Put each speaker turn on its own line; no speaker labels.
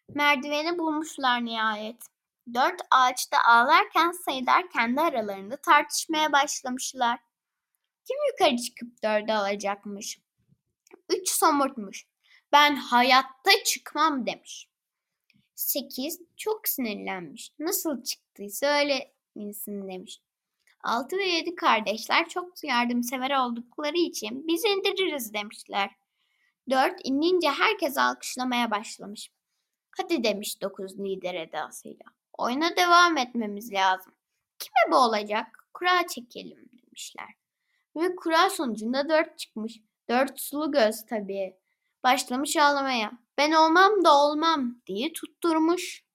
Merdiveni bulmuşlar nihayet. 4 ağaçta ağlarken sayılar kendi aralarında tartışmaya başlamışlar. Kim yukarı çıkıp 4'ü alacakmış? 3 somurtmuş. Ben hayatta çıkmam demiş. 8 çok sinirlenmiş. Nasıl çıktıysa öyle insin demiş. 6 ve 7 kardeşler çok yardımsever oldukları için biz indiririz demişler. 4 inince herkes alkışlamaya başlamış. Hadi demiş 9 lider edasıyla. Oyuna devam etmemiz lazım. Kim ebe olacak? Kura çekelim demişler. Ve kura sonucunda 4 çıkmış. 4 sulu göz tabii. Başlamış ağlamaya. Ben olmam da olmam diye tutturmuş.